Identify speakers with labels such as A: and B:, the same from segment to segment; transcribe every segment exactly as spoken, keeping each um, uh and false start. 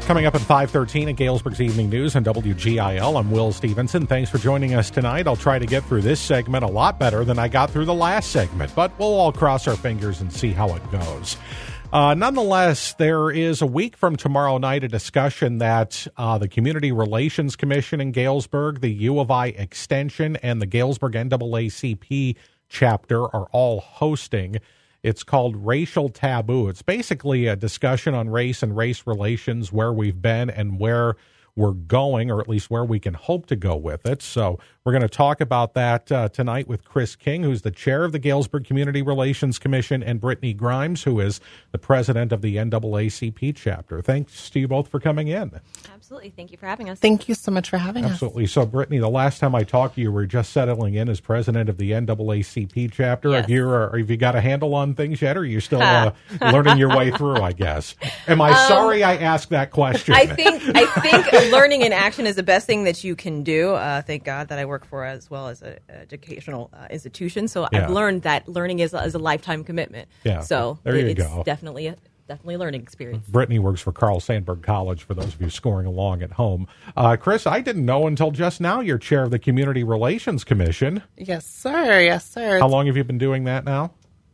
A: Coming up at five thirteen at Galesburg's Evening News and W G I L. I'm Will Stevenson. Thanks for joining us tonight. I'll try to get through this segment a lot better than I got through the last segment, but we'll all cross our fingers and see how it goes. Uh, nonetheless, there is a week from tomorrow night a discussion that uh, the Community Relations Commission in Galesburg, the U of I Extension, and the Galesburg N double A C P chapter are all hosting. It's called Racial Taboo. It's basically a discussion on race and race relations, where we've been and where we're going, or at least where we can hope to go with it. So we're going to talk about that uh, tonight with Chris King, who's the chair of the Galesburg Community Relations Commission, and Brittany Grimes, who is the president of the N double A C P chapter. Thanks to you both for coming in.
B: Absolutely. Thank you for having us.
C: Thank you so much for having
A: Absolutely.
C: us.
A: So, Brittany, the last time I talked to you, we were just settling in as president of the N double A C P chapter.
B: Yes.
A: Have you, uh, have you got a handle on things yet, or are you still uh, learning your way through, I guess? Am I um, sorry I asked that question?
B: I think I think learning in action is the best thing that you can do. Uh, thank God that I work for as well as an educational uh, institution. So
A: Yeah.
B: I've learned that learning is, is a lifetime commitment.
A: Yeah.
B: So
A: There you
B: it, it's
A: go.
B: definitely a, definitely a learning experience.
A: Brittany works for Carl Sandburg College, for those of you scoring along at home. Uh, Chris, I didn't know until just now you're chair of the Community Relations Commission.
C: Yes, sir. Yes, sir.
A: How long have you been doing that now?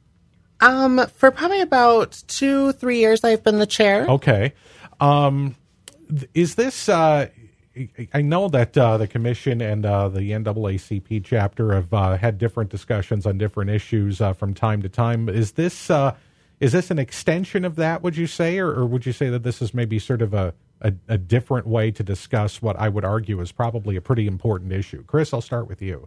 C: Um, for probably about two, three years, I've been the chair.
A: Okay. Um, th- is this... Uh, I know that uh, the commission and uh, the N double A C P chapter have uh, had different discussions on different issues uh, from time to time. Is this uh, is this an extension of that, would you say, or, or would you say that this is maybe sort of a, a, a different way to discuss what I would argue is probably a pretty important issue? Chris, I'll start with you.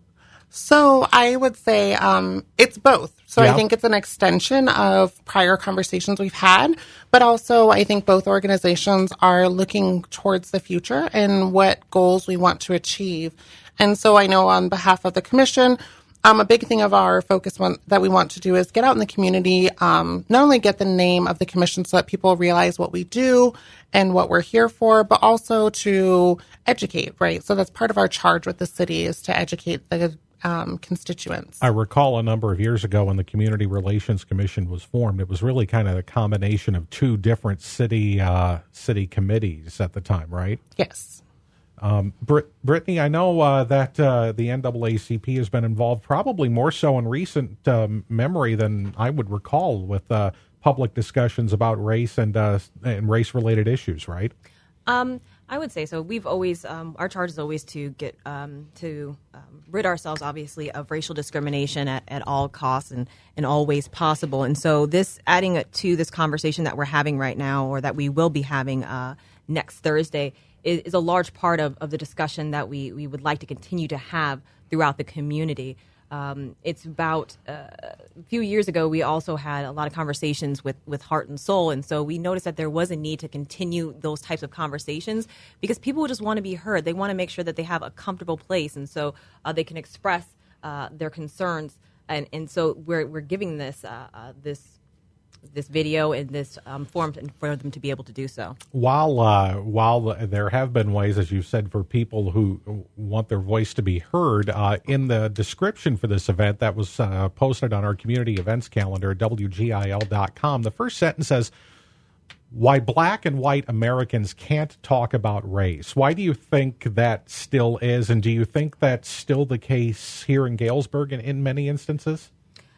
C: So I would say um, it's both. So
A: Yeah.
C: I think it's an extension of prior conversations we've had, but also I think both organizations are looking towards the future and what goals we want to achieve. And so I know on behalf of the commission, um, a big thing of our focus one, that we want to do is get out in the community, um, not only get the name of the commission so that people realize what we do and what we're here for, but also to educate, right? So that's part of our charge with the city, is to educate the Um, constituents.
A: I recall a number of years ago when the Community Relations Commission was formed, it was really kind of a combination of two different city uh, city committees at the time, right?
C: Yes.
A: Um, Brit- Brittany, I know uh, that uh, the N double A C P has been involved probably more so in recent um, memory than I would recall with uh, public discussions about race and uh, and race-related issues, right?
B: Um, I would say so. We've always, um, our charge is always to get, um, to um, rid ourselves, obviously, of racial discrimination at, at all costs and in all ways possible. And so this, adding it to this conversation that we're having right now, or that we will be having uh, next Thursday, is, is a large part of, of the discussion that we, we would like to continue to have throughout the community. Um, it's about uh, a few years ago, we also had a lot of conversations with, with Heart and Soul. And so we noticed that there was a need to continue those types of conversations because people just want to be heard. They want to make sure that they have a comfortable place. And so uh, they can express uh, their concerns. And, and so we're, we're giving this, uh, uh, this, this video and this um, forum for them to be able to do so.
A: While uh, while there have been ways, as you said, for people who want their voice to be heard, uh, in the description for this event that was uh, posted on our community events calendar at W G I L dot com, the first sentence says, "Why black and white Americans can't talk about race." Why do you think that still is, and do you think that's still the case here in Galesburg in, in many instances?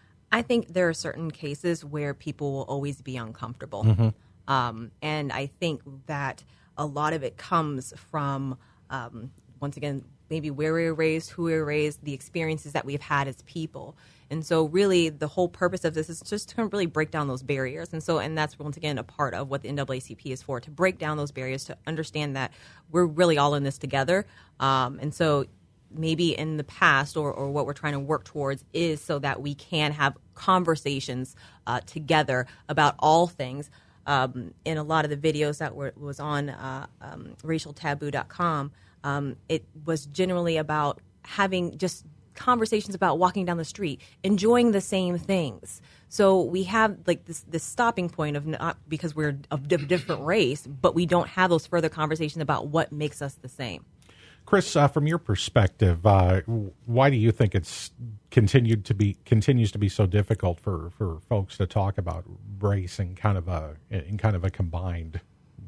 B: I think there are certain cases where people will always be uncomfortable.
A: Mm-hmm.
B: Um, and I think that a lot of it comes from, um, once again, maybe where we were raised, who we were raised, the experiences that we've had as people. And so really the whole purpose of this is just to really break down those barriers. And so, and that's once again a part of what the N double A C P is for, to break down those barriers, to understand that we're really all in this together. Um, and so maybe in the past, or, or what we're trying to work towards, is so that we can have conversations uh, together about all things. Um, in a lot of the videos that were was on uh, um, racial taboo dot com, um, it was generally about having just conversations about walking down the street, enjoying the same things. So we have like this this stopping point of not because we're of a different race, but we don't have those further conversations about what makes us the same.
A: Chris, uh, from your perspective, uh, why do you think it's continued to be continues to be so difficult for, for folks to talk about race in kind of a in kind of a combined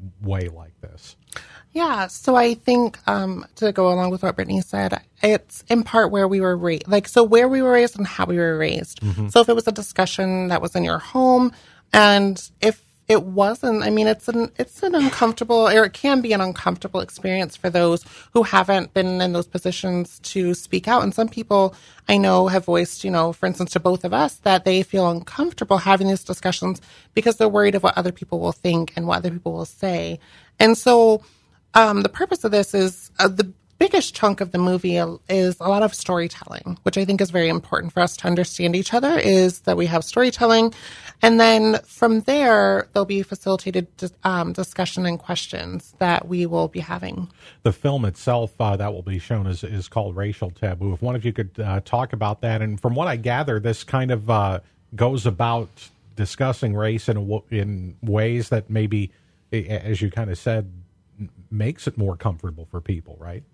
A: way like this?
C: Yeah, so I think um, to go along with what Brittany said, it's in part where we were raised, like, so where we were raised and how we were raised. Mm-hmm. So if it was a discussion that was in your home, and if it wasn't, I mean, it's an it's an uncomfortable, or it can be an uncomfortable experience for those who haven't been in those positions to speak out. And some people I know have voiced, you know, for instance, to both of us, that they feel uncomfortable having these discussions because they're worried of what other people will think and what other people will say. And so Um, the purpose of this is uh, the biggest chunk of the movie is a lot of storytelling, which I think is very important for us to understand each other, is that we have storytelling. And then from there, there'll be facilitated um, discussion and questions that we will be having.
A: The film itself uh, that will be shown is, is called Racial Taboo. If one of you could uh, talk about that. And from what I gather, this kind of uh, goes about discussing race in, a, in ways that maybe, as you kind of said, makes it more comfortable for people, right?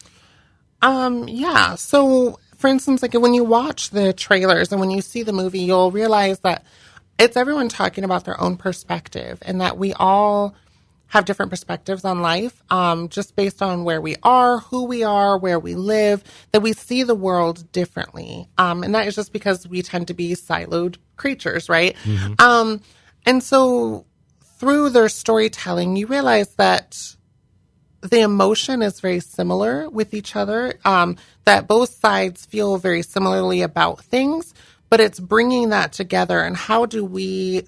C: Um, yeah. So, for instance, like when you watch the trailers and when you see the movie, you'll realize that it's everyone talking about their own perspective, and that we all have different perspectives on life, um, just based on where we are, who we are, where we live, that we see the world differently. Um, and that is just because we tend to be siloed creatures, right? Mm-hmm. Um, and so through their storytelling, you realize that the emotion is very similar with each other, um, that both sides feel very similarly about things, but it's bringing that together, and how do we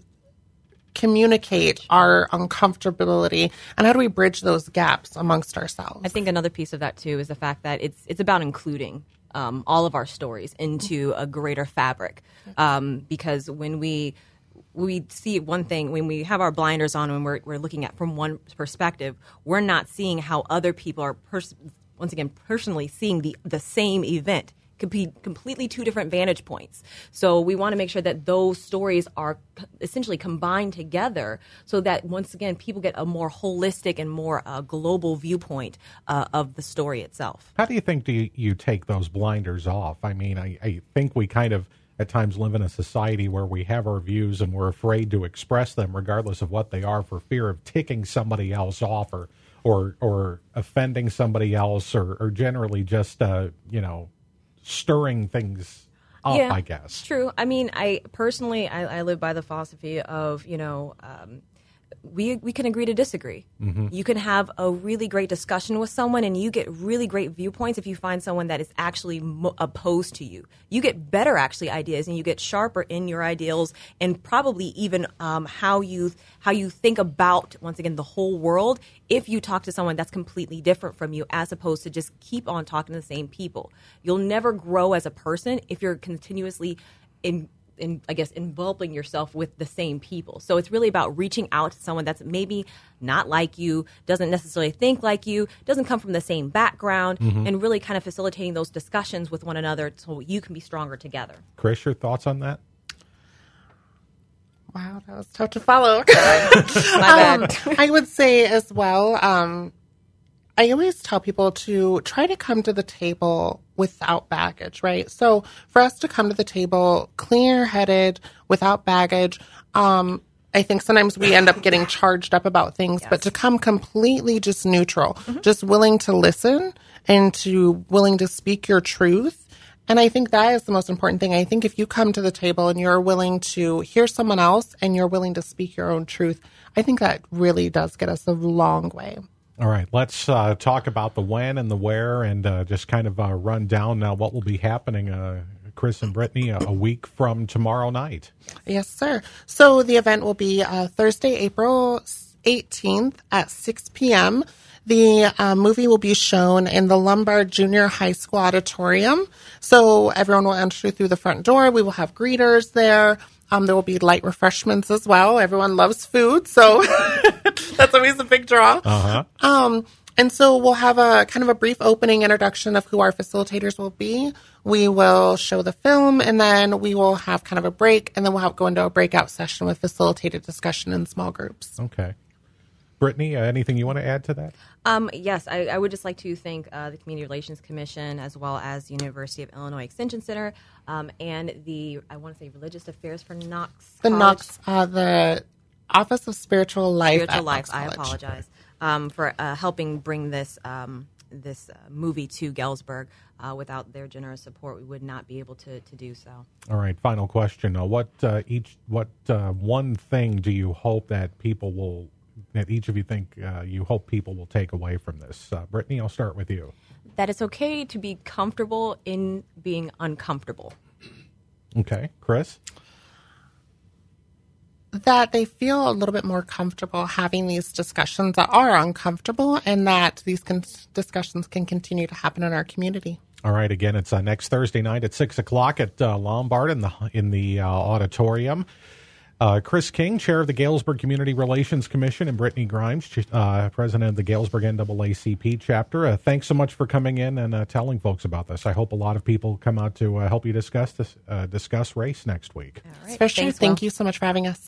C: communicate our uncomfortability, and how do we bridge those gaps amongst ourselves?
B: I think another piece of that, too, is the fact that it's it's about including um, all of our stories into a greater fabric, um, because when we... we see one thing, when we have our blinders on and we're, we're looking at from one perspective, we're not seeing how other people are, pers- once again, personally seeing the, the same event. Could be completely two different vantage points. So we want to make sure that those stories are essentially combined together so that, once again, people get a more holistic and more uh, global viewpoint uh, of the story itself.
A: How do you think do you, you take those blinders off? I mean, I, I think we kind of at times live in a society where we have our views and we're afraid to express them regardless of what they are, for fear of ticking somebody else off, or or, or offending somebody else, or, or generally just, uh, you know, stirring things up,
B: yeah,
A: I guess.
B: True. I mean, I personally, I, I live by the philosophy of, you know, um, we we can agree to disagree. Mm-hmm. You can have a really great discussion with someone, and you get really great viewpoints if you find someone that is actually mo- opposed to you. You get better, actually, ideas, and you get sharper in your ideals, and probably even um, how you how you think about, once again, the whole world, if you talk to someone that's completely different from you, as opposed to just keep on talking to the same people. You'll never grow as a person if you're continuously in in, I guess, involving yourself with the same people. So it's really about reaching out to someone that's maybe not like you, doesn't necessarily think like you, doesn't come from the same background, mm-hmm. and really kind of facilitating those discussions with one another so you can be stronger together.
A: Chris, your thoughts on that?
C: Wow, that was tough to follow.
B: My bad.
C: um, I would say as well, um, I always tell people to try to come to the table without baggage, right? So for us to come to the table clear-headed, without baggage, um, I think sometimes we end up getting charged up about things, yes. but to come completely just neutral, mm-hmm. just willing to listen and to willing to speak your truth. And I think that is the most important thing. I think if you come to the table and you're willing to hear someone else and you're willing to speak your own truth, I think that really does get us a long way.
A: All right, let's uh, talk about the when and the where, and uh, just kind of uh, run down uh, what will be happening, uh, Chris and Brittany, a, a week from tomorrow night.
C: Yes, sir. So the event will be uh, Thursday, April eighteenth at six p.m. The uh, movie will be shown in the Lombard Junior High School auditorium. So everyone will enter through the front door. We will have greeters there. Um, there will be light refreshments as well. Everyone loves food, so that's always a big draw.
A: Uh-huh.
C: Um, and so we'll have a kind of a brief opening introduction of who our facilitators will be. We will show the film, and then we will have kind of a break, and then we'll have, go into a breakout session with facilitated discussion in small groups.
A: Okay. Brittany, uh, anything you want to add to that?
B: Um, yes, I, I would just like to thank uh, the Community Relations Commission, as well as the University of Illinois Extension Center, um, and the, I want to say, Religious Affairs for Knox
C: The
B: College.
C: Knox, uh, the Office of Spiritual Life.
B: Spiritual
C: at
B: Life.
C: Fox
B: I
C: College.
B: apologize um, for uh, helping bring this um, this uh, movie to Galesburg. Uh, without their generous support, we would not be able to, to do so.
A: All right, final question. Uh, what uh, each what uh, one thing do you hope that people will that each of you think uh, you hope people will take away from this? Uh, Brittany, I'll start with you.
B: That it's okay to be comfortable in being uncomfortable.
A: Okay, Chris?
C: That they feel a little bit more comfortable having these discussions that are uncomfortable, and that these con- discussions can continue to happen in our community.
A: All right, again, it's uh, next Thursday night at six o'clock at uh, Lombard in the in the uh, auditorium. Uh, Chris King, chair of the Galesburg Community Relations Commission, and Brittany Grimes, uh, president of the Galesburg N double A C P chapter. Uh, thanks so much for coming in and uh, telling folks about this. I hope a lot of people come out to uh, help you discuss this, uh, discuss race next week.
B: All right.
C: Especially,
B: Thanks,
C: thank
B: Will.
C: you so much for having us.